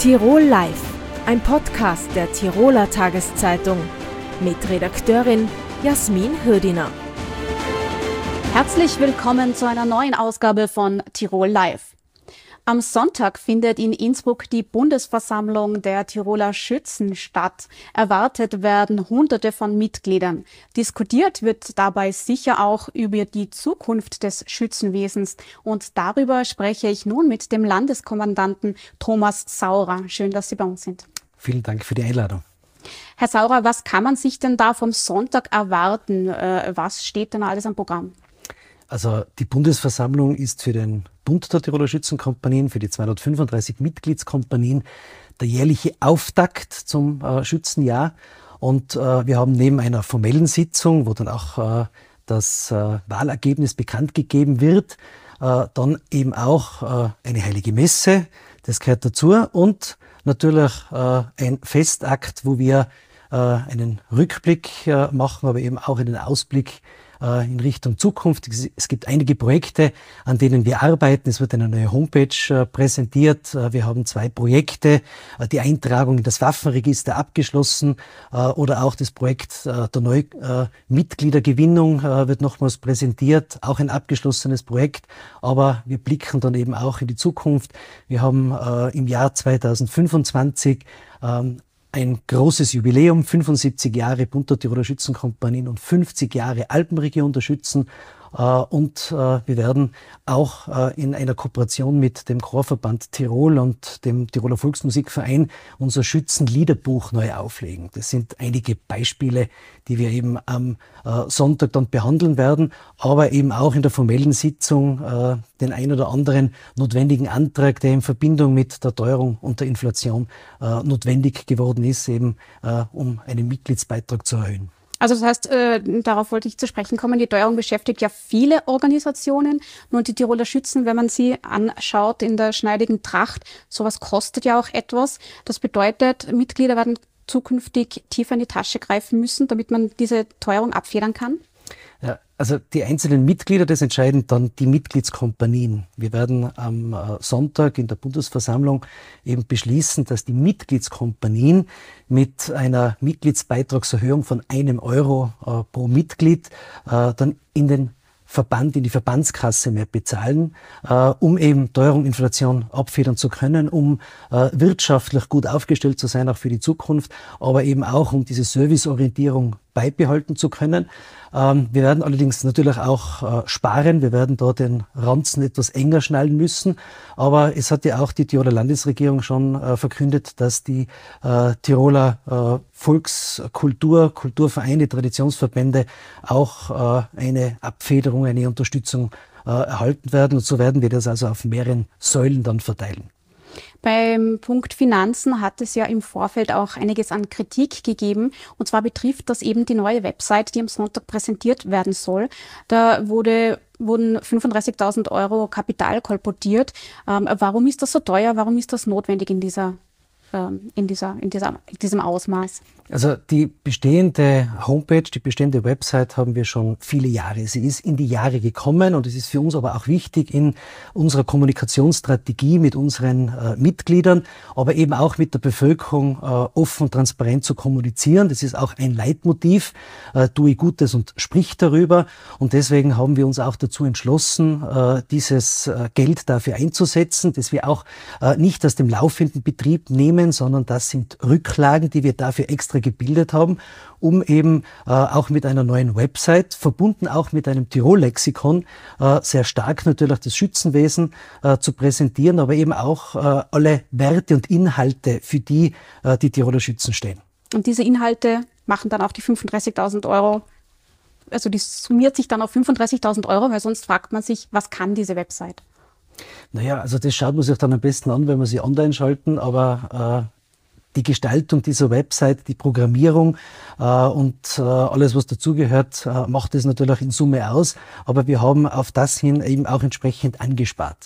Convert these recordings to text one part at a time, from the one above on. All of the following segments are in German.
Tirol Live, ein Podcast der Tiroler Tageszeitung mit Redakteurin Jasmin Hürdiner. Herzlich willkommen zu einer neuen Ausgabe von Tirol Live. Am Sonntag findet in Innsbruck die Bundesversammlung der Tiroler Schützen statt. Erwartet werden Hunderte von Mitgliedern. Diskutiert wird dabei sicher auch über die Zukunft des Schützenwesens. Und darüber spreche ich nun mit dem Landeskommandanten Thomas Saurer. Schön, dass Sie bei uns sind. Vielen Dank für die Einladung. Herr Saurer, was kann man sich denn da vom Sonntag erwarten? Was steht denn alles am Programm? Also die Bundesversammlung ist für den Bund der Tiroler Schützenkompanien, für die 235 Mitgliedskompanien der jährliche Auftakt zum Schützenjahr. Und wir haben neben einer formellen Sitzung, wo dann auch das Wahlergebnis bekannt gegeben wird, dann eben auch eine heilige Messe, das gehört dazu, und natürlich ein Festakt, wo wir einen Rückblick machen, aber eben auch einen Ausblick in Richtung Zukunft. Es gibt einige Projekte, an denen wir arbeiten. Es wird eine neue Homepage präsentiert. Wir haben 2 Projekte, die Eintragung in das Waffenregister abgeschlossen, oder auch das Projekt der Mitgliedergewinnung wird nochmals präsentiert, auch ein abgeschlossenes Projekt. Aber wir blicken dann eben auch in die Zukunft. Wir haben im Jahr 2025 ein großes Jubiläum, 75 Jahre Bund der Tiroler Schützenkompanien und 50 Jahre Alpenregion der Schützen. Und wir werden auch in einer Kooperation mit dem Chorverband Tirol und dem Tiroler Volksmusikverein unser Schützenliederbuch neu auflegen. Das sind einige Beispiele, die wir eben am Sonntag dann behandeln werden, aber eben auch in der formellen Sitzung den ein oder anderen notwendigen Antrag, der in Verbindung mit der Teuerung und der Inflation notwendig geworden ist, eben um einen Mitgliedsbeitrag zu erhöhen. Also das heißt, darauf wollte ich zu sprechen kommen, die Teuerung beschäftigt ja viele Organisationen. Nur die Tiroler Schützen, wenn man sie anschaut in der schneidigen Tracht, sowas kostet ja auch etwas. Das bedeutet, Mitglieder werden zukünftig tiefer in die Tasche greifen müssen, damit man diese Teuerung abfedern kann? Ja, also die einzelnen Mitglieder, das entscheiden dann die Mitgliedskompanien. Wir werden am Sonntag in der Bundesversammlung eben beschließen, dass die Mitgliedskompanien mit einer Mitgliedsbeitragserhöhung von €1 pro Mitglied dann in den Verband, in die Verbandskasse mehr bezahlen, um eben Teuerung, Inflation abfedern zu können, um wirtschaftlich gut aufgestellt zu sein, auch für die Zukunft, aber eben auch, um diese Serviceorientierung beibehalten zu können. Wir werden allerdings natürlich auch sparen. Wir werden da den Ranzen etwas enger schnallen müssen. Aber es hat ja auch die Tiroler Landesregierung schon verkündet, dass die Tiroler Kulturvereine, Traditionsverbände auch eine Abfederung, eine Unterstützung erhalten werden. Und so werden wir das also auf mehreren Säulen dann verteilen. Beim Punkt Finanzen hat es ja im Vorfeld auch einiges an Kritik gegeben. Und zwar betrifft das eben die neue Website, die am Sonntag präsentiert werden soll. Da wurden 35.000 € Kapital kolportiert. Warum ist das so teuer? Warum ist das notwendig in diesem Ausmaß? Also die bestehende Homepage, die bestehende Website haben wir schon viele Jahre. Sie ist in die Jahre gekommen und es ist für uns aber auch wichtig, in unserer Kommunikationsstrategie mit unseren Mitgliedern, aber eben auch mit der Bevölkerung offen und transparent zu kommunizieren. Das ist auch ein Leitmotiv, tue Gutes und sprich darüber. Und deswegen haben wir uns auch dazu entschlossen, dieses Geld dafür einzusetzen, dass wir auch nicht aus dem laufenden Betrieb nehmen, sondern das sind Rücklagen, die wir dafür extra gebildet haben, um eben auch mit einer neuen Website, verbunden auch mit einem Tirol-Lexikon, sehr stark natürlich das Schützenwesen zu präsentieren, aber eben auch alle Werte und Inhalte, für die die Tiroler Schützen stehen. Und diese Inhalte machen dann auch die 35.000 €, also die summiert sich dann auf 35.000 €, weil sonst fragt man sich, was kann diese Website? Naja, also das schaut man sich dann am besten an, wenn wir sie online schalten, aber die Gestaltung dieser Website, die Programmierung und alles, was dazugehört, macht es natürlich in Summe aus. Aber wir haben auf das hin eben auch entsprechend angespart.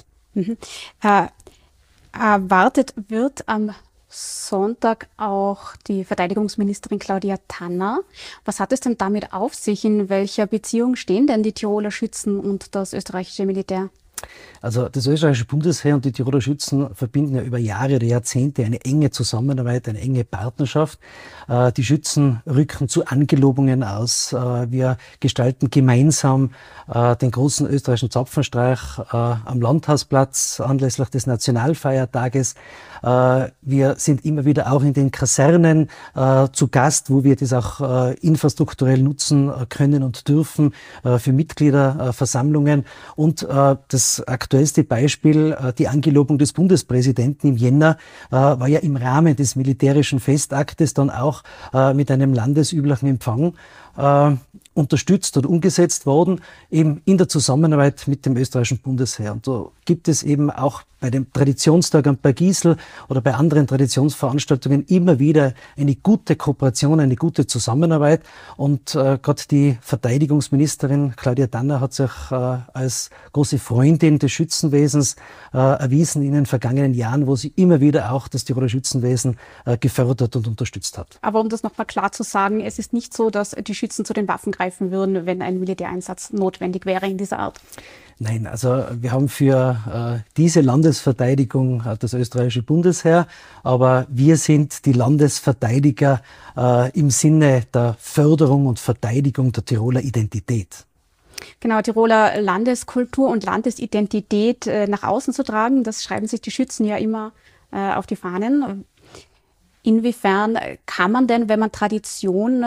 Erwartet wird am Sonntag auch die Verteidigungsministerin Claudia Tanner. Was hat es denn damit auf sich? In welcher Beziehung stehen denn die Tiroler Schützen und das österreichische Militär? Also das österreichische Bundesheer und die Tiroler Schützen verbinden ja über Jahre oder Jahrzehnte eine enge Zusammenarbeit, eine enge Partnerschaft. Die Schützen rücken zu Angelobungen aus. Wir gestalten gemeinsam den großen österreichischen Zapfenstreich am Landhausplatz anlässlich des Nationalfeiertages. Wir sind immer wieder auch in den Kasernen zu Gast, wo wir das auch infrastrukturell nutzen können und dürfen für Mitgliederversammlungen. Und das aktuellste Beispiel, die Angelobung des Bundespräsidenten im Jänner, war ja im Rahmen des militärischen Festaktes dann auch mit einem landesüblichen Empfang unterstützt und umgesetzt worden, eben in der Zusammenarbeit mit dem österreichischen Bundesheer. Und so gibt es eben auch bei dem Traditionstag am Bergisel oder bei anderen Traditionsveranstaltungen immer wieder eine gute Kooperation, eine gute Zusammenarbeit. Und gerade die Verteidigungsministerin Claudia Danner hat sich als große Freundin des Schützenwesens erwiesen in den vergangenen Jahren, wo sie immer wieder auch das Tiroler Schützenwesen gefördert und unterstützt hat. Aber um das nochmal klar zu sagen, es ist nicht so, dass die Schützen zu den Waffen greifen würden, wenn ein Militäreinsatz notwendig wäre in dieser Art. Nein, also wir haben für diese Landesverteidigung das österreichische Bundesheer, aber wir sind die Landesverteidiger im Sinne der Förderung und Verteidigung der Tiroler Identität. Genau, Tiroler Landeskultur und Landesidentität nach außen zu tragen, das schreiben sich die Schützen ja immer auf die Fahnen. Inwiefern kann man denn, wenn man Tradition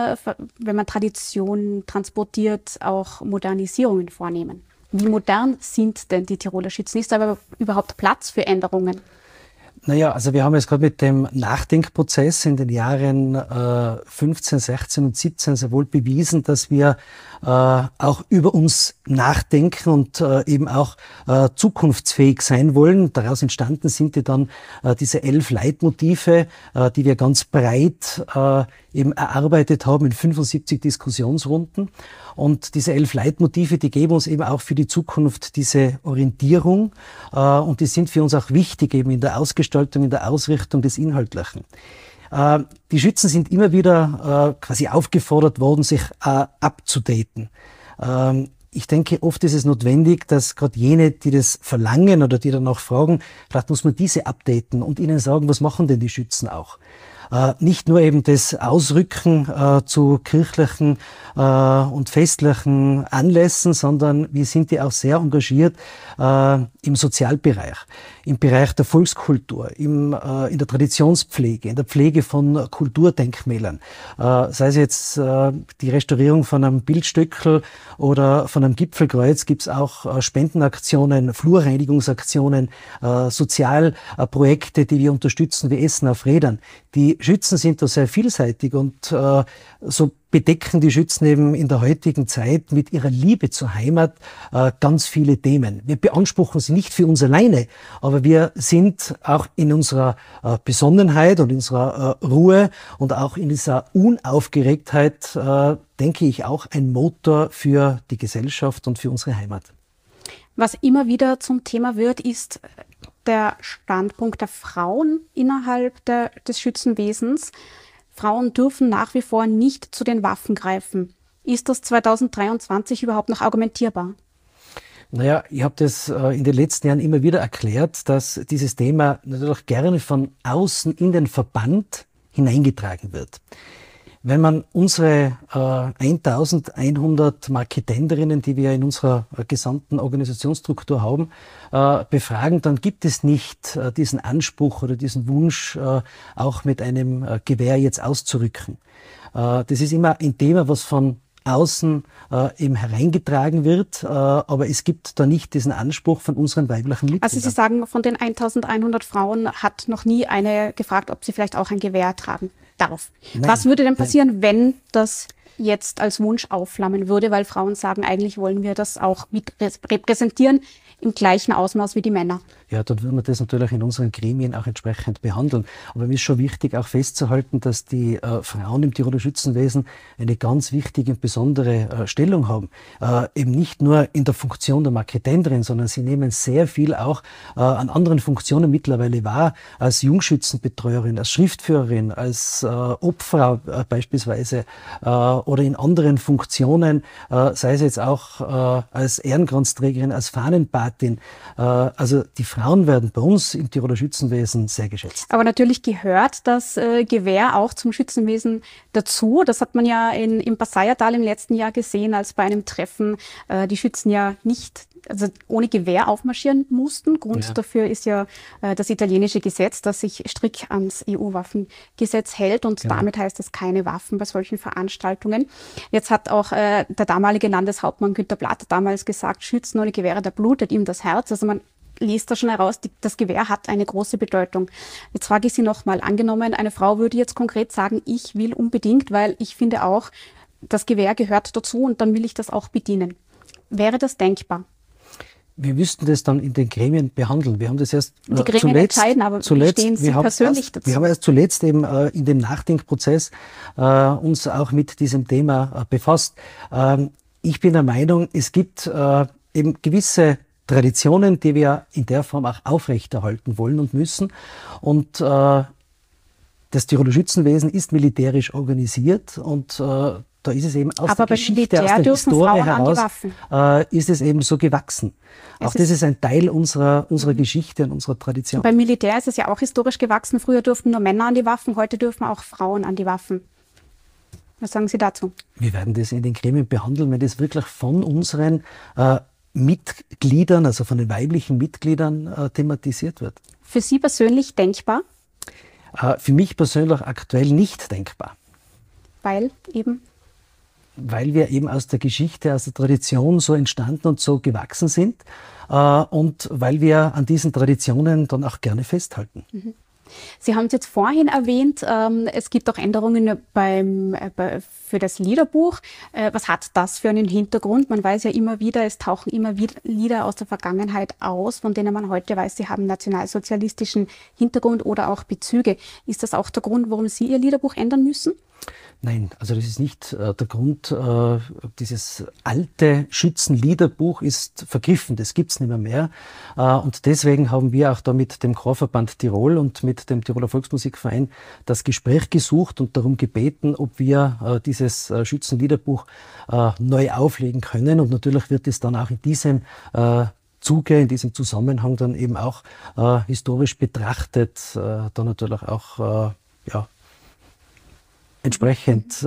transportiert, auch Modernisierungen vornehmen? Wie modern sind denn die Tiroler Schützen? Ist da aber überhaupt Platz für Änderungen? Naja, also wir haben jetzt gerade mit dem Nachdenkprozess in den Jahren 15, 16 und 17 sehr wohl bewiesen, dass wir auch über uns nachdenken und eben auch zukunftsfähig sein wollen. Daraus entstanden sind ja dann diese 11 Leitmotive, die wir ganz breit eben erarbeitet haben in 75 Diskussionsrunden. Und diese 11 Leitmotive, die geben uns eben auch für die Zukunft diese Orientierung und die sind für uns auch wichtig eben in der Ausgestaltung, in der Ausrichtung des Inhaltlichen. Die Schützen sind immer wieder quasi aufgefordert worden, sich abzudaten. Ich denke, oft ist es notwendig, dass gerade jene, die das verlangen oder die danach fragen, vielleicht muss man diese updaten und ihnen sagen, was machen denn die Schützen auch. Nicht nur eben das Ausrücken zu kirchlichen und festlichen Anlässen, sondern wir sind ja auch sehr engagiert im Sozialbereich, im Bereich der Volkskultur, in der Traditionspflege, in der Pflege von Kulturdenkmälern. Sei es jetzt die Restaurierung von einem Bildstöckel oder von einem Gipfelkreuz, gibt es auch Spendenaktionen, Flurreinigungsaktionen, Sozialprojekte, die wir unterstützen, wie Essen auf Rädern. Die Schützen sind da sehr vielseitig und so bedecken die Schützen eben in der heutigen Zeit mit ihrer Liebe zur Heimat ganz viele Themen. Wir beanspruchen sie nicht für uns alleine, aber wir sind auch in unserer Besonnenheit und in unserer Ruhe und auch in dieser Unaufgeregtheit, denke ich, auch ein Motor für die Gesellschaft und für unsere Heimat. Was immer wieder zum Thema wird, ist der Standpunkt der Frauen innerhalb des Schützenwesens. Frauen dürfen nach wie vor nicht zu den Waffen greifen. Ist das 2023 überhaupt noch argumentierbar? Naja, ich habe das in den letzten Jahren immer wieder erklärt, dass dieses Thema natürlich gerne von außen in den Verband hineingetragen wird. Wenn man unsere 1100 Marketenderinnen, die wir in unserer gesamten Organisationsstruktur haben, befragen, dann gibt es nicht diesen Anspruch oder diesen Wunsch, auch mit einem Gewehr jetzt auszurücken. Das ist immer ein Thema, was von außen eben hereingetragen wird, aber es gibt da nicht diesen Anspruch von unseren weiblichen Mitgliedern. Also Sie sagen, von den 1100 Frauen hat noch nie eine gefragt, ob sie vielleicht auch ein Gewehr tragen darf. Nein, was würde denn passieren, wenn das jetzt als Wunsch aufflammen würde, weil Frauen sagen, eigentlich wollen wir das auch mit repräsentieren im gleichen Ausmaß wie die Männer? ja, dann würden wir das natürlich in unseren Gremien auch entsprechend behandeln. Aber mir ist schon wichtig, auch festzuhalten, dass die Frauen im Tiroler Schützenwesen eine ganz wichtige und besondere Stellung haben. Eben nicht nur in der Funktion der Marketenderin, sondern sie nehmen sehr viel auch an anderen Funktionen mittlerweile wahr, als Jungschützenbetreuerin, als Schriftführerin, als Obfrau beispielsweise oder in anderen Funktionen, sei es jetzt auch als Ehrenkranzträgerin, als Fahnenpatin. Also die Frauen werden bei uns im Tiroler Schützenwesen sehr geschätzt. Aber natürlich gehört das Gewehr auch zum Schützenwesen dazu. Das hat man ja im Passauertal im letzten Jahr gesehen, als bei einem Treffen die Schützen ja nicht ohne Gewehr aufmarschieren mussten. Grund dafür ist ja das italienische Gesetz, das sich strikt ans EU-Waffengesetz hält und damit heißt es keine Waffen bei solchen Veranstaltungen. Jetzt hat auch der damalige Landeshauptmann Günter Platter damals gesagt, Schützen ohne Gewehre, da blutet ihm das Herz. Also man liest da schon heraus, das Gewehr hat eine große Bedeutung. Jetzt frage ich Sie nochmal, angenommen, eine Frau würde jetzt konkret sagen, ich will unbedingt, weil ich finde auch, das Gewehr gehört dazu und dann will ich das auch bedienen. Wäre das denkbar? Wir müssten das dann in den Gremien behandeln. Wir haben das erst die Gremien entscheiden, aber wie stehen Sie persönlich dazu? Wir haben erst zuletzt eben in dem Nachdenkprozess uns auch mit diesem Thema befasst. Ich bin der Meinung, es gibt eben gewisse Traditionen, die wir in der Form auch aufrechterhalten wollen und müssen. Und das Tiroler Schützenwesen ist militärisch organisiert und da ist es eben aus der Geschichte, aus der Historie heraus, ist es eben so gewachsen. Auch das ist ein Teil unserer Geschichte und unserer Tradition. Beim Militär ist es ja auch historisch gewachsen. Früher durften nur Männer an die Waffen, heute dürfen auch Frauen an die Waffen. Was sagen Sie dazu? Wir werden das in den Gremien behandeln, wenn das wirklich von unseren Mitgliedern, also von den weiblichen Mitgliedern thematisiert wird. Für Sie persönlich denkbar? Für mich persönlich aktuell nicht denkbar. Weil eben? Weil wir eben aus der Geschichte, aus der Tradition so entstanden und so gewachsen sind und weil wir an diesen Traditionen dann auch gerne festhalten. Mhm. Sie haben es jetzt vorhin erwähnt, es gibt auch Änderungen für das Liederbuch. Was hat das für einen Hintergrund? Man weiß ja immer wieder, es tauchen immer wieder Lieder aus der Vergangenheit aus, von denen man heute weiß, sie haben nationalsozialistischen Hintergrund oder auch Bezüge. Ist das auch der Grund, warum Sie Ihr Liederbuch ändern müssen? Nein, also das ist nicht der Grund. Dieses alte Schützenliederbuch ist vergriffen, das gibt's nicht mehr. Und deswegen haben wir auch da mit dem Chorverband Tirol und mit dem Tiroler Volksmusikverein das Gespräch gesucht und darum gebeten, ob wir dieses Schützenliederbuch neu auflegen können. Und natürlich wird es dann auch in diesem Zuge, in diesem Zusammenhang dann eben auch historisch betrachtet, dann natürlich auch entsprechend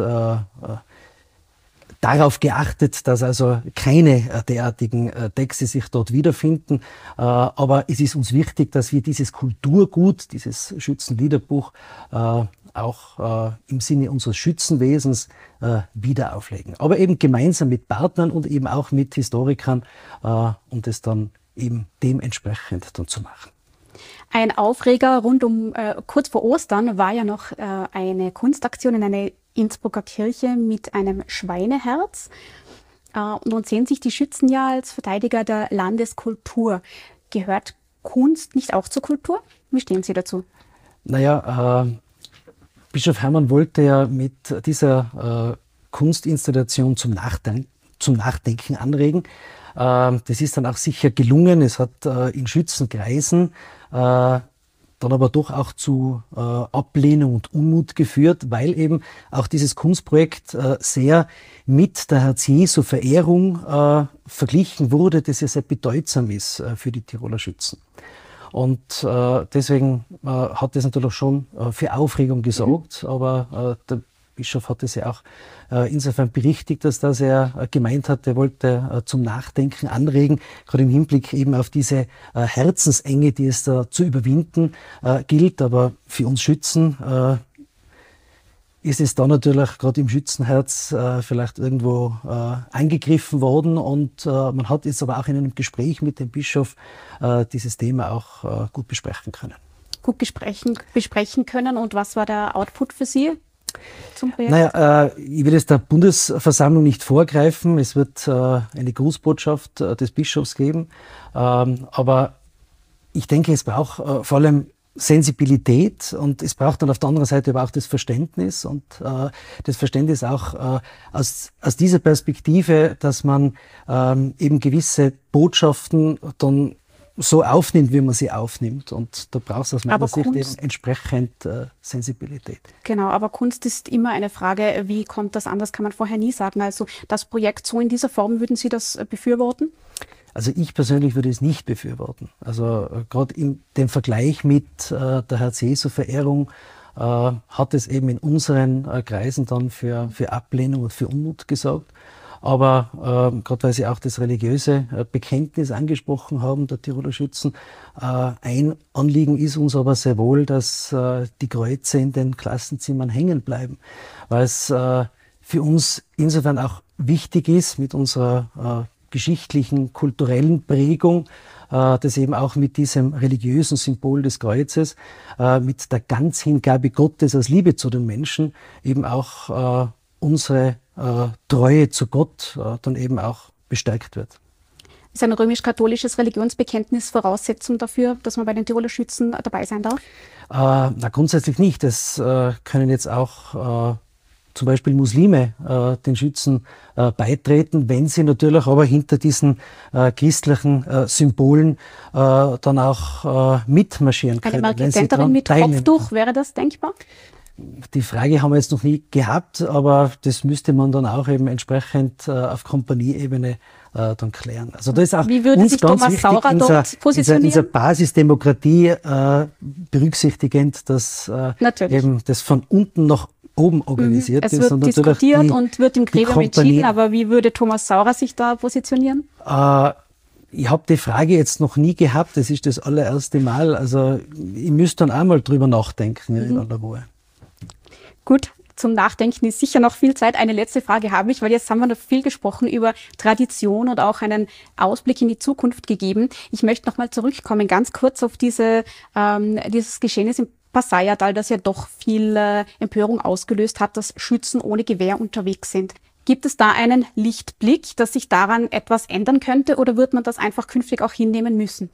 darauf geachtet, dass also keine derartigen Texte sich dort wiederfinden. Aber es ist uns wichtig, dass wir dieses Kulturgut, dieses Schützenliederbuch auch im Sinne unseres Schützenwesens wieder auflegen. Aber eben gemeinsam mit Partnern und eben auch mit Historikern, um das dann eben dementsprechend dann zu machen. Ein Aufreger kurz vor Ostern war ja noch eine Kunstaktion in einer Innsbrucker Kirche mit einem Schweineherz. Und nun sehen sich die Schützen ja als Verteidiger der Landeskultur. Gehört Kunst nicht auch zur Kultur? Wie stehen Sie dazu? Naja, Bischof Hermann wollte ja mit dieser Kunstinstallation zum Nachdenken anregen. Das ist dann auch sicher gelungen. Es hat in Schützenkreisen dann aber doch auch zu Ablehnung und Unmut geführt, weil eben auch dieses Kunstprojekt sehr mit der Herz-Jesu-Verehrung verglichen wurde, das ja sehr bedeutsam ist für die Tiroler Schützen. Und deswegen hat das natürlich schon für Aufregung gesorgt, aber der Bischof hat es ja auch insofern berichtigt, dass das er gemeint hat, er wollte zum Nachdenken anregen, gerade im Hinblick eben auf diese Herzensenge, die es da zu überwinden gilt. Aber für uns Schützen ist es da natürlich gerade im Schützenherz vielleicht irgendwo angegriffen worden und man hat jetzt aber auch in einem Gespräch mit dem Bischof dieses Thema auch gut besprechen können. Gut besprechen können, und was war der Output für Sie zum Projekt? Naja, ich will jetzt der Bundesversammlung nicht vorgreifen. Es wird eine Grußbotschaft des Bischofs geben. Aber ich denke, es braucht vor allem Sensibilität und es braucht dann auf der anderen Seite aber auch das Verständnis und das Verständnis auch aus dieser Perspektive, dass man eben gewisse Botschaften dann so aufnimmt, wie man sie aufnimmt. Und da braucht es aus meiner Sicht eben entsprechend Sensibilität. Genau, aber Kunst ist immer eine Frage, wie kommt das an? Das kann man vorher nie sagen. Also das Projekt so in dieser Form, würden Sie das befürworten? Also ich persönlich würde es nicht befürworten. Also gerade in dem Vergleich mit der Herz-Jesu-Verehrung hat es eben in unseren Kreisen dann für Ablehnung und für Unmut gesorgt. Aber gerade weil Sie auch das religiöse Bekenntnis angesprochen haben, der Tiroler Schützen, ein Anliegen ist uns aber sehr wohl, dass die Kreuze in den Klassenzimmern hängen bleiben, weil es für uns insofern auch wichtig ist mit unserer geschichtlichen, kulturellen Prägung, das eben auch mit diesem religiösen Symbol des Kreuzes, mit der Ganzhingabe Gottes aus Liebe zu den Menschen, eben auch unsere Treue zu Gott dann eben auch bestärkt wird. Ist ein römisch-katholisches Religionsbekenntnis Voraussetzung dafür, dass man bei den Tiroler Schützen dabei sein darf? Grundsätzlich nicht. Es können jetzt auch zum Beispiel Muslime den Schützen beitreten, wenn sie natürlich aber hinter diesen christlichen Symbolen dann auch mitmarschieren können. Eine Marketenterin mit Kopftuch, wäre das denkbar? Die Frage haben wir jetzt noch nie gehabt, aber das müsste man dann auch eben entsprechend auf Kompanieebene dann klären. Also da ist auch wie würde uns sich ganz Thomas wichtig, Saurer dort positionieren? in dieser Basisdemokratie berücksichtigend, dass eben das von unten nach oben organisiert ist. Es wird diskutiert und wird im Gremium entschieden, aber wie würde Thomas Saurer sich da positionieren? Ich habe die Frage jetzt noch nie gehabt, das ist das allererste Mal. Also ich müsste dann auch mal drüber nachdenken in aller Ruhe. Gut, zum Nachdenken ist sicher noch viel Zeit. Eine letzte Frage habe ich, weil jetzt haben wir noch viel gesprochen über Tradition und auch einen Ausblick in die Zukunft gegeben. Ich möchte noch mal zurückkommen, ganz kurz auf dieses Geschehnis im Passaiertal, das ja doch viel Empörung ausgelöst hat, dass Schützen ohne Gewehr unterwegs sind. Gibt es da einen Lichtblick, dass sich daran etwas ändern könnte, oder wird man das einfach künftig auch hinnehmen müssen?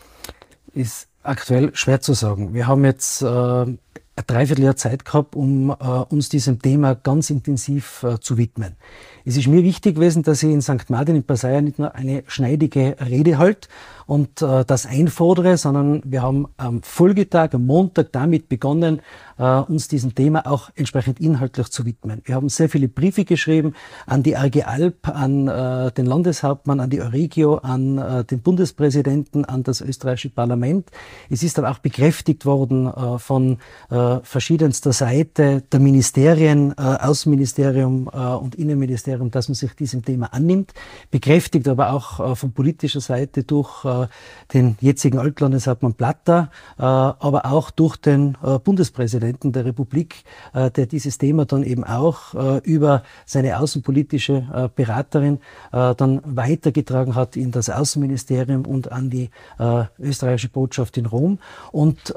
Ist aktuell schwer zu sagen. Wir haben jetzt ein Dreivierteljahr Zeit gehabt, um uns diesem Thema ganz intensiv zu widmen. Es ist mir wichtig gewesen, dass ich in St. Martin in Passaia nicht nur eine schneidige Rede halte und das einfordere, sondern wir haben am Folgetag, am Montag damit begonnen, uns diesem Thema auch entsprechend inhaltlich zu widmen. Wir haben sehr viele Briefe geschrieben an die AG Alp, an den Landeshauptmann, an die Euregio, an den Bundespräsidenten, an das österreichische Parlament. Es ist dann auch bekräftigt worden von verschiedenster Seite der Ministerien, Außenministerium und Innenministerium, dass man sich diesem Thema annimmt, bekräftigt aber auch von politischer Seite durch den jetzigen Altlandeshauptmann Platter, aber auch durch den Bundespräsidenten der Republik, der dieses Thema dann eben auch über seine außenpolitische Beraterin dann weitergetragen hat in das Außenministerium und an die österreichische Botschaft in Rom. Und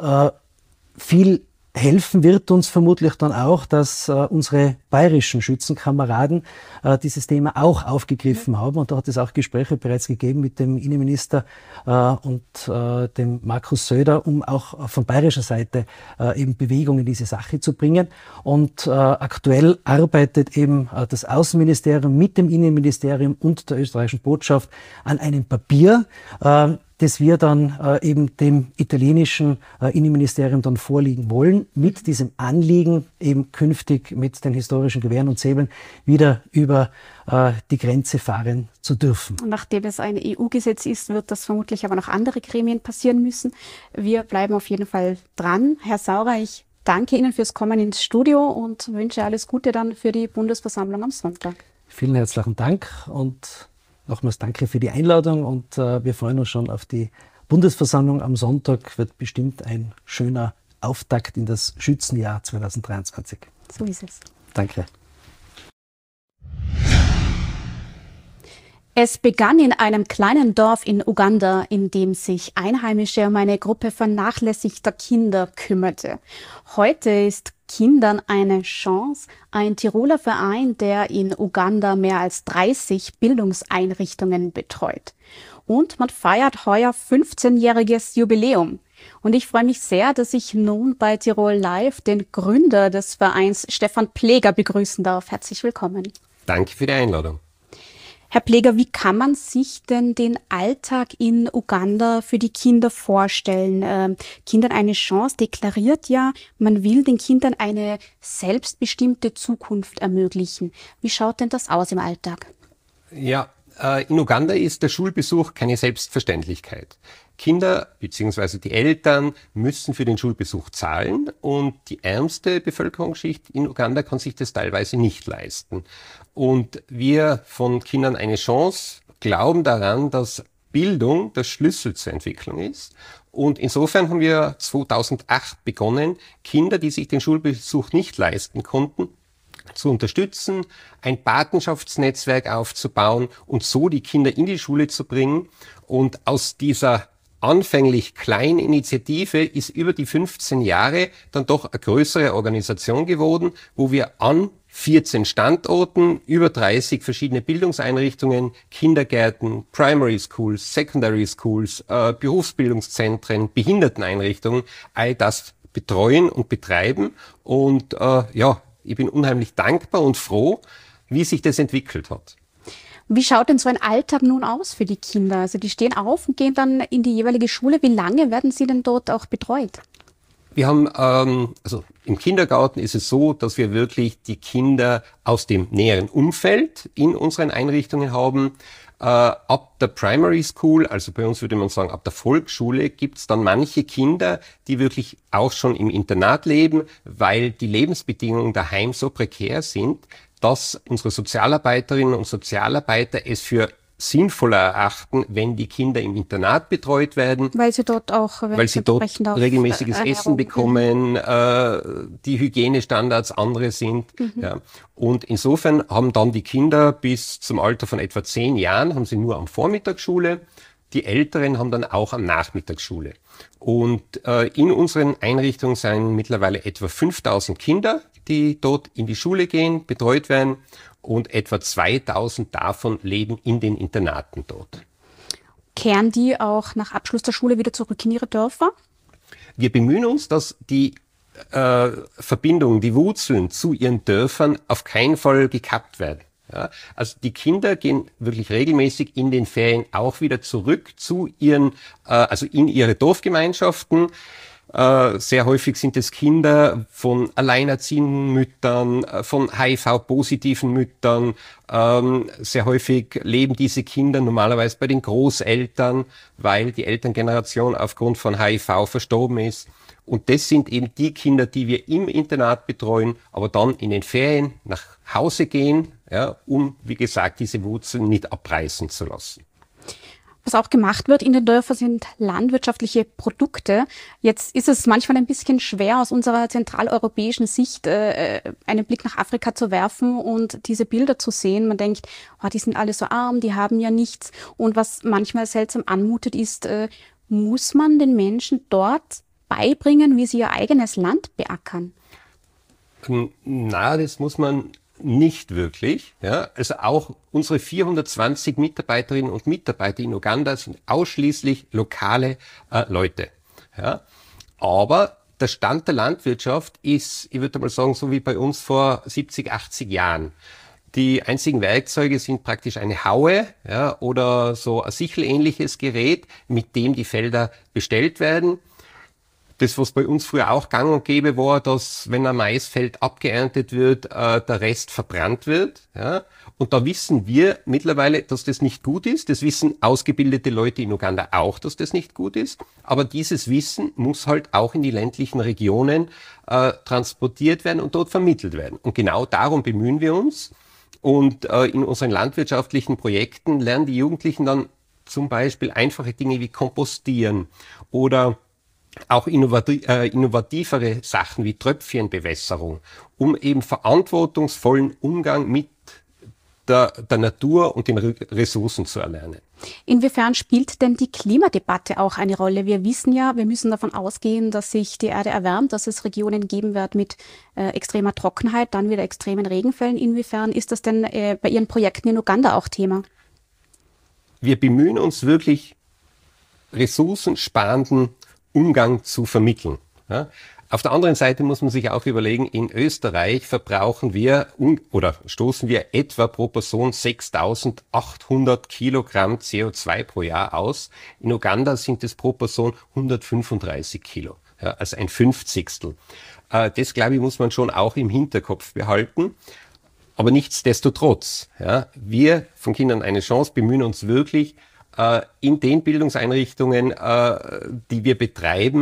viel helfen wird uns vermutlich dann auch, dass unsere bayerischen Schützenkameraden dieses Thema auch aufgegriffen haben. Und da hat es auch Gespräche bereits gegeben mit dem Innenminister und dem Markus Söder, um auch von bayerischer Seite eben Bewegung in diese Sache zu bringen. Und aktuell arbeitet eben das Außenministerium mit dem Innenministerium und der österreichischen Botschaft an einem Papier, das wir dann eben dem italienischen Innenministerium dann vorlegen wollen, mit diesem Anliegen, eben künftig mit den historischen Gewehren und Säbeln wieder über die Grenze fahren zu dürfen. Und nachdem es ein EU-Gesetz ist, wird das vermutlich aber noch andere Gremien passieren müssen. Wir bleiben auf jeden Fall dran. Herr Saurer, ich danke Ihnen fürs Kommen ins Studio und wünsche alles Gute dann für die Bundesversammlung am Sonntag. Vielen herzlichen Dank und nochmals danke für die Einladung und wir freuen uns schon auf die Bundesversammlung am Sonntag. Wird bestimmt ein schöner Auftakt in das Schützenjahr 2023. So ist es. Danke. Es begann in einem kleinen Dorf in Uganda, in dem sich Einheimische um eine Gruppe vernachlässigter Kinder kümmerte. Heute ist Kindern eine Chance ein Tiroler Verein, der in Uganda mehr als 30 Bildungseinrichtungen betreut. und man feiert heuer 15-jähriges Jubiläum. Und ich freue mich sehr, dass ich nun bei Tirol Live den Gründer des Vereins, Stefan Pleger, begrüßen darf. Herzlich willkommen. Danke für die Einladung. Herr Pleger, wie kann man sich denn den Alltag in Uganda für die Kinder vorstellen? Kindern eine Chance deklariert ja, man will den Kindern eine selbstbestimmte Zukunft ermöglichen. Wie schaut denn das aus im Alltag? Ja, in Uganda ist der Schulbesuch keine Selbstverständlichkeit. Kinder bzw. die Eltern müssen für den Schulbesuch zahlen und die ärmste Bevölkerungsschicht in Uganda kann sich das teilweise nicht leisten. Und wir von Kindern eine Chance glauben daran, dass Bildung der Schlüssel zur Entwicklung ist. Und insofern haben wir 2008 begonnen, Kinder, die sich den Schulbesuch nicht leisten konnten, zu unterstützen, ein Patenschaftsnetzwerk aufzubauen und so die Kinder in die Schule zu bringen. Und aus dieser anfänglich kleinen Initiative ist über die 15 Jahre dann doch eine größere Organisation geworden, wo wir an 14 Standorten, über 30 verschiedene Bildungseinrichtungen, Kindergärten, Primary Schools, Secondary Schools, Berufsbildungszentren, Behinderteneinrichtungen, all das betreuen und betreiben. Und ich bin unheimlich dankbar und froh, wie sich das entwickelt hat. Wie schaut denn so ein Alltag nun aus für die Kinder? Also die stehen auf und gehen dann in die jeweilige Schule. Wie lange werden sie denn dort auch betreut? Wir haben, also im Kindergarten ist es so, dass wir wirklich die Kinder aus dem näheren Umfeld in unseren Einrichtungen haben. Ab der Primary School, also bei uns würde man sagen, ab der Volksschule, gibt's dann manche Kinder, die wirklich auch schon im Internat leben, weil die Lebensbedingungen daheim so prekär sind, dass unsere Sozialarbeiterinnen und Sozialarbeiter es für sinnvoller erachten, wenn die Kinder im Internat betreut werden. Weil sie dort auch, weil sie dort regelmäßiges Essen bekommen, die Hygienestandards andere sind. Ja. Und insofern haben dann die Kinder bis zum Alter von etwa 10 Jahren, haben sie nur am Vormittag Schule. Die Älteren haben dann auch am Nachmittag Schule. Und in unseren Einrichtungen sind mittlerweile etwa 5000 Kinder, die dort in die Schule gehen, betreut werden. Und etwa 2000 davon leben in den Internaten dort. Kehren die auch nach Abschluss der Schule wieder zurück in ihre Dörfer? Wir bemühen uns, dass die Verbindungen, die Wurzeln zu ihren Dörfern auf keinen Fall gekappt werden. Ja, also die Kinder gehen wirklich regelmäßig in den Ferien auch wieder zurück zu ihren, also in ihre Dorfgemeinschaften. Sehr häufig sind es Kinder von alleinerziehenden Müttern, von HIV-positiven Müttern. Sehr häufig leben diese Kinder normalerweise bei den Großeltern, weil die Elterngeneration aufgrund von HIV verstorben ist. Und das sind eben die Kinder, die wir im Internat betreuen, aber dann in den Ferien nach Hause gehen, ja, um, wie gesagt, diese Wurzeln nicht abreißen zu lassen. Was auch gemacht wird in den Dörfern sind landwirtschaftliche Produkte. Jetzt ist es manchmal ein bisschen schwer, aus unserer zentraleuropäischen Sicht einen Blick nach Afrika zu werfen und diese Bilder zu sehen. Man denkt, oh, die sind alle so arm, die haben ja nichts. Und was manchmal seltsam anmutet, ist, muss man den Menschen dort beibringen, wie sie ihr eigenes Land beackern? Na, das muss man nicht wirklich. Ja, also auch unsere 420 Mitarbeiterinnen und Mitarbeiter in Uganda sind ausschließlich lokale Leute. Ja, aber der Stand der Landwirtschaft ist, ich würde mal sagen, so wie bei uns vor 70, 80 Jahren. Die einzigen Werkzeuge sind praktisch eine Haue, ja, oder so ein sichelähnliches Gerät, mit dem die Felder bestellt werden. Das, was bei uns früher auch gang und gäbe war, dass, wenn ein Maisfeld abgeerntet wird, der Rest verbrannt wird. Ja. Und da wissen wir mittlerweile, dass das nicht gut ist. Das wissen ausgebildete Leute in Uganda auch, dass das nicht gut ist. Aber dieses Wissen muss halt auch in die ländlichen Regionen transportiert werden und dort vermittelt werden. Und genau darum bemühen wir uns. Und in unseren landwirtschaftlichen Projekten lernen die Jugendlichen dann zum Beispiel einfache Dinge wie Kompostieren oder auch innovativere Sachen wie Tröpfchenbewässerung, um eben verantwortungsvollen Umgang mit der Natur und den Ressourcen zu erlernen. Inwiefern spielt denn die Klimadebatte auch eine Rolle? Wir wissen ja, wir müssen davon ausgehen, dass sich die Erde erwärmt, dass es Regionen geben wird mit extremer Trockenheit, dann wieder extremen Regenfällen. Inwiefern ist das denn bei Ihren Projekten in Uganda auch Thema? wir bemühen uns wirklich, ressourcensparenden Umgang zu vermitteln. Ja. Auf der anderen Seite muss man sich auch überlegen, in Österreich verbrauchen wir oder stoßen wir etwa pro Person 6.800 Kilogramm CO2 pro Jahr aus. In Uganda sind es pro Person 135 Kilo, ja, also ein Fünfzigstel. Das, glaube ich, muss man schon auch im Hinterkopf behalten. Aber nichtsdestotrotz, ja, wir von Kindern eine Chance bemühen uns wirklich, in den Bildungseinrichtungen, die wir betreiben,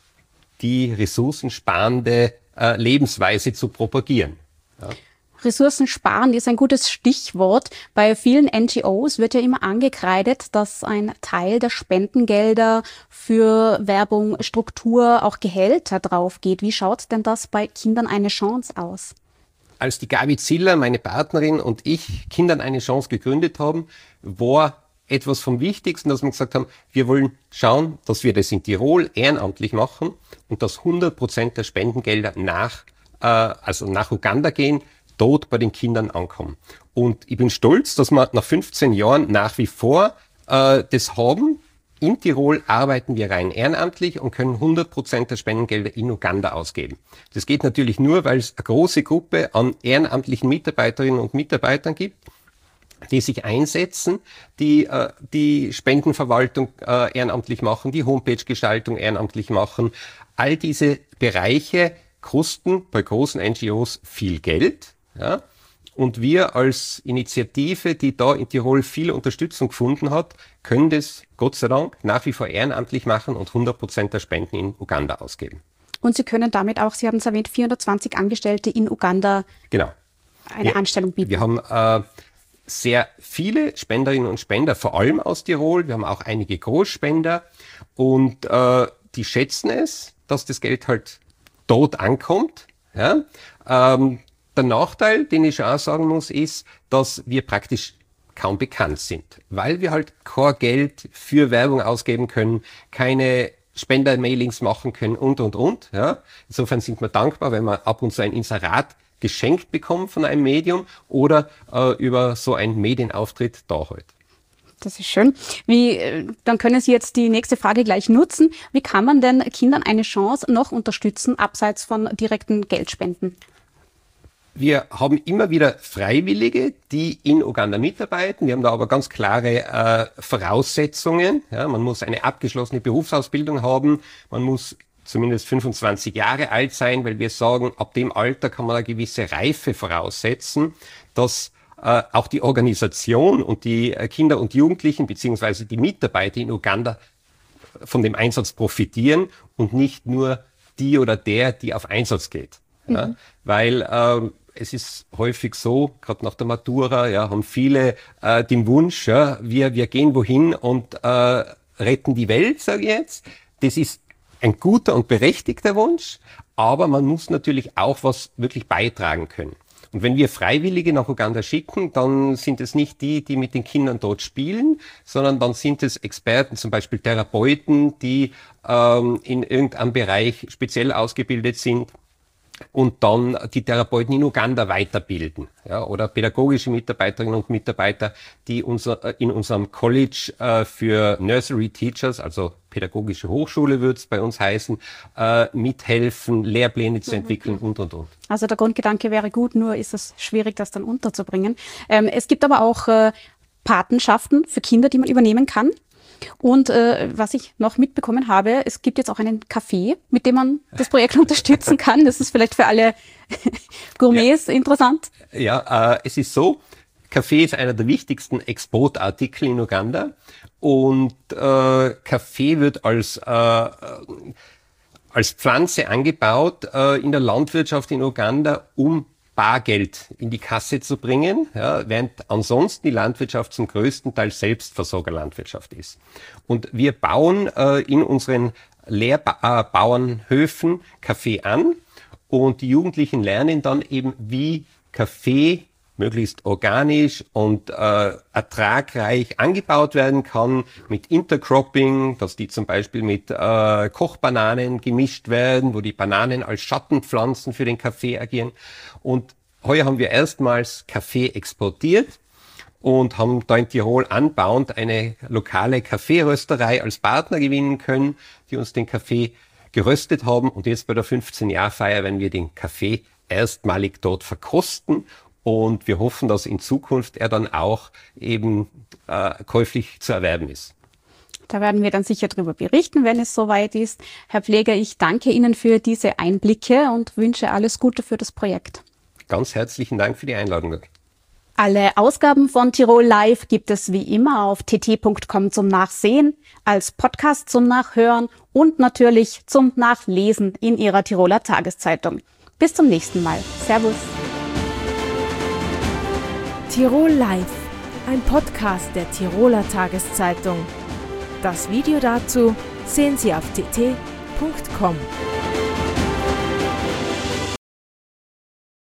die ressourcensparende Lebensweise zu propagieren. Ja. Ressourcensparen ist ein gutes Stichwort. Bei vielen NGOs wird ja immer angekreidet, dass ein Teil der Spendengelder für Werbung, Struktur, auch Gehälter drauf geht. Wie schaut denn das bei Kindern eine Chance aus? Als die Gabi Ziller, meine Partnerin, und ich Kindern eine Chance gegründet haben, war etwas vom Wichtigsten, dass wir gesagt haben, wir wollen schauen, dass wir das in Tirol ehrenamtlich machen und dass 100% der Spendengelder nach Uganda gehen, dort bei den Kindern ankommen. Und ich bin stolz, dass wir nach 15 Jahren nach wie vor das haben. In Tirol arbeiten wir rein ehrenamtlich und können 100% der Spendengelder in Uganda ausgeben. Das geht natürlich nur, weil es eine große Gruppe an ehrenamtlichen Mitarbeiterinnen und Mitarbeitern gibt, die sich einsetzen, die Spendenverwaltung ehrenamtlich machen, die Homepage-Gestaltung ehrenamtlich machen. All diese Bereiche kosten bei großen NGOs viel Geld. Ja? Und wir als Initiative, die da in Tirol viel Unterstützung gefunden hat, können das Gott sei Dank nach wie vor ehrenamtlich machen und 100% der Spenden in Uganda ausgeben. Und Sie können damit auch, Sie haben es erwähnt, 420 Angestellte in Uganda eine Anstellung bieten. Wir haben sehr viele Spenderinnen und Spender, vor allem aus Tirol. Wir haben auch einige Großspender und die schätzen es, dass das Geld halt dort ankommt. Ja? Der Nachteil, den ich schon auch sagen muss, ist, dass wir praktisch kaum bekannt sind, weil wir halt kein Geld für Werbung ausgeben können, keine Spender-Mailings machen können und. Ja? Insofern sind wir dankbar, wenn wir ab und zu ein Inserat geschenkt bekommen von einem Medium oder über so einen Medienauftritt da halt. Das ist schön. Dann können Sie jetzt die nächste Frage gleich nutzen. Wie kann man denn Kindern eine Chance noch unterstützen, abseits von direkten Geldspenden? Wir haben immer wieder Freiwillige, die in Uganda mitarbeiten. Wir haben da aber ganz klare Voraussetzungen. Ja, man muss eine abgeschlossene Berufsausbildung haben. Man muss zumindest 25 Jahre alt sein, weil wir sagen, ab dem Alter kann man eine gewisse Reife voraussetzen, dass auch die Organisation und die Kinder und Jugendlichen beziehungsweise die Mitarbeiter in Uganda von dem Einsatz profitieren und nicht nur die oder der, die auf Einsatz geht. Ja, weil es ist häufig so, gerade nach der Matura, ja, haben viele den Wunsch, ja, wir gehen wohin und retten die Welt, sage ich jetzt. Das ist ein guter und berechtigter Wunsch, aber man muss natürlich auch was wirklich beitragen können. Und wenn wir Freiwillige nach Uganda schicken, dann sind es nicht die, die mit den Kindern dort spielen, sondern dann sind es Experten, zum Beispiel Therapeuten, die in irgendeinem Bereich speziell ausgebildet sind und dann die Therapeuten in Uganda weiterbilden. Ja, oder pädagogische Mitarbeiterinnen und Mitarbeiter, die in unserem College für Nursery Teachers, also pädagogische Hochschule würde es bei uns heißen, mithelfen, Lehrpläne zu entwickeln und. Also der Grundgedanke wäre gut, nur ist es schwierig, das dann unterzubringen. Es gibt aber auch Patenschaften für Kinder, die man übernehmen kann. Und was ich noch mitbekommen habe, es gibt jetzt auch einen Café, mit dem man das Projekt unterstützen kann. Das ist vielleicht für alle Gourmets interessant. Ja, es ist so, Kaffee ist einer der wichtigsten Exportartikel in Uganda und Kaffee wird als Pflanze angebaut in der Landwirtschaft in Uganda, um Bargeld in die Kasse zu bringen, ja, während ansonsten die Landwirtschaft zum größten Teil Selbstversorgerlandwirtschaft ist. Und wir bauen in unseren Bauernhöfen Kaffee an und die Jugendlichen lernen dann eben, wie Kaffee möglichst organisch und ertragreich angebaut werden kann mit Intercropping, dass die zum Beispiel mit Kochbananen gemischt werden, wo die Bananen als Schattenpflanzen für den Kaffee agieren. Und heuer haben wir erstmals Kaffee exportiert und haben da in Tirol anbauend eine lokale Kaffeerösterei als Partner gewinnen können, die uns den Kaffee geröstet haben. Und jetzt bei der 15-Jahr-Feier werden wir den Kaffee erstmalig dort verkosten. Und wir hoffen, dass in Zukunft er dann auch eben käuflich zu erwerben ist. Da werden wir dann sicher darüber berichten, wenn es soweit ist. Herr Pfleger, ich danke Ihnen für diese Einblicke und wünsche alles Gute für das Projekt. Ganz herzlichen Dank für die Einladung. Alle Ausgaben von Tirol Live gibt es wie immer auf tt.com zum Nachsehen, als Podcast zum Nachhören und natürlich zum Nachlesen in Ihrer Tiroler Tageszeitung. Bis zum nächsten Mal. Servus. Tirol Live, ein Podcast der Tiroler Tageszeitung. Das Video dazu sehen Sie auf tt.com.